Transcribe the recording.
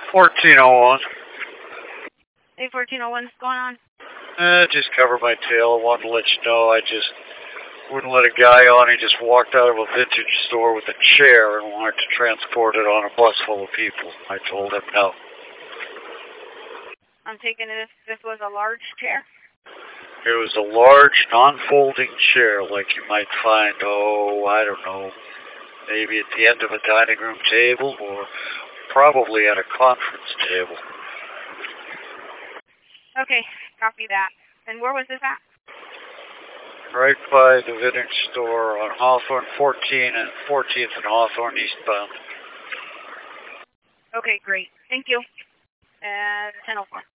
1401. Hey, 1401, what's going on? Just covered my tail. I wanted to let you know I just wouldn't let a guy on. He just walked out of a vintage store with a chair and wanted to transport it on a bus full of people. I told him no. I'm taking it this was a large chair? It was a large, non-folding chair like you might find, I don't know, maybe at the end of a dining room table or probably at a conference table. Okay, copy that. And where was this at? Right by the vintage store on Hawthorne 14th and Hawthorne eastbound. Okay, great. Thank you. And 10:04.